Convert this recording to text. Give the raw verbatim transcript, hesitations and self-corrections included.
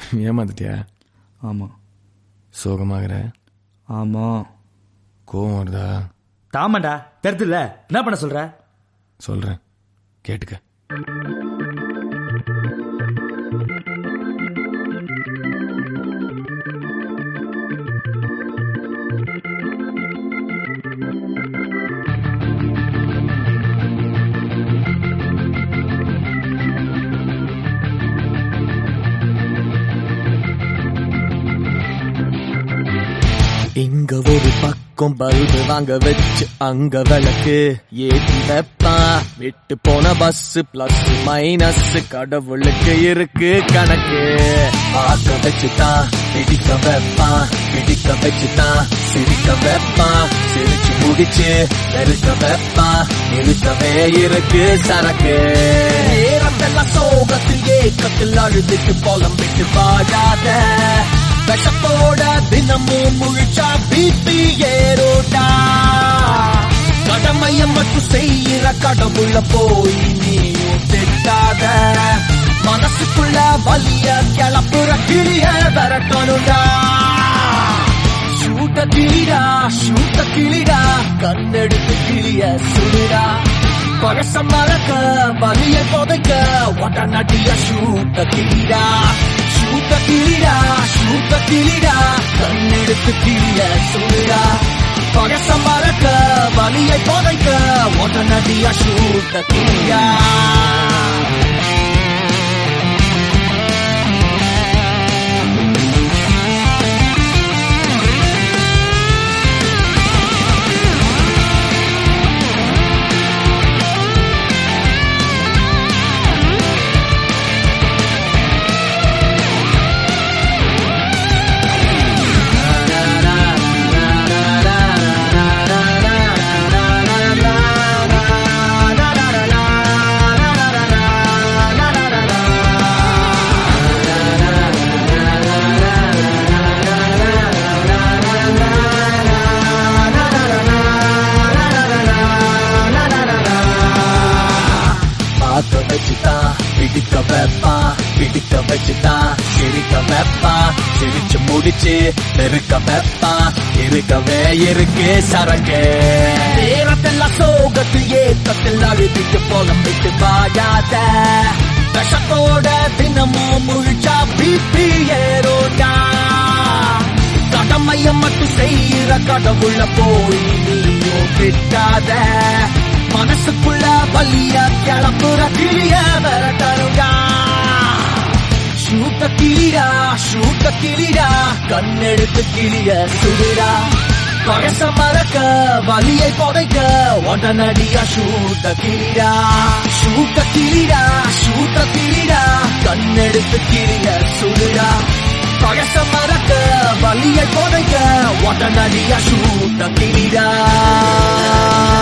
ஏமாத்திட்டியா? ஆமா. சோகமாகற? ஆமா. கோவம் வருதா? தாமாண்டா தெரியுதுல்ல, என்ன பண்ண சொல்ற? சொல்றேன் கேட்டுக்க. இங்க ஒரு பக்கம் பல்பு வாங்க வச்சு அங்க விளக்கு ஏற்றி வைப்பான். விட்டு போன பஸ் பிளஸ் மைனஸ் கடவுளுக்கு இருக்கு கணக்கு. பார்க்க வச்சுதான் பிடிக்க வைப்பான், பிடிக்க வச்சுதான் சிரிக்க வைப்பான். சிரிச்சு முடிச்சு நெருக்க வைப்பான், இருக்கவே இருக்கு சரக்கு. நேரத்தெல்லாம் சோகத்தில் ஏக்கத்தில் அழுதுட்டு போலம் விட்டு வாழாத. விஷத்தோட தினமும் முழிச்சா பிபி ஏரோட்டா. கடமைய மட்டும் செய்யற கடவுள போய் நீயும் திட்டாத. மனசுக்குள்ள வலிய கிளப்புற கிளிய விரட்டணும்டா. ஷூட்ட கிளிடா, ஷூட்ட கிளிடா, கண்ணெடுத்து கிளிய சுடுடா. பழச மறக்க வலிய புதைக்க உடனடியா ஷூட்ட கிளிடா. ஷூட்ட கிளிடா, ஷூட்ட கிளிடா, கண்ணெடுத்து கிளிய சுடுடா. பழச மறக்க வலியை புதைக்க உடனடியா ஷூட்ட கிளியா. பார்க்க வச்சுதான் பிடிக்க வைப்பான், பிடிக்க வச்சுதான் சிரிக்க வைப்பான். சிரிச்சு முடிச்சு நெருக்க வைப்பான், இருக்கவே இருக்கு சரக்கு. நேரத்தெல்லாம் சோகத்தில் ஏக்கத்தில் அழுதிட்டு போலம் விட்டு வாழாத. விஷத்தோட தினமும் முழிச்சா பிபி ஏரோட்டா. கடமைய மட்டும் செய்யற கடவுள போய் நீயும் திட்டாத. மனசுக்குள்ள வலிய கிளப்புற கிளிய விரட்டணும்டா. ஷூட்ட கிளிடா, ஷூட்ட கிளிடா, கண்ணெடுத்து கிளிய சுடுடா. பழச மறக்க வலியை புதைக்க உடனடியா ஷூட்ட கிளிடா. ஷூட்ட கிளிடா, ஷூட்ட கிளிடா, கண்ணெடுத்து கிளிய சுடுடா. பழச மறக்க வலியை புதைக்க உடனடியா ஷூட்ட கிளிடா.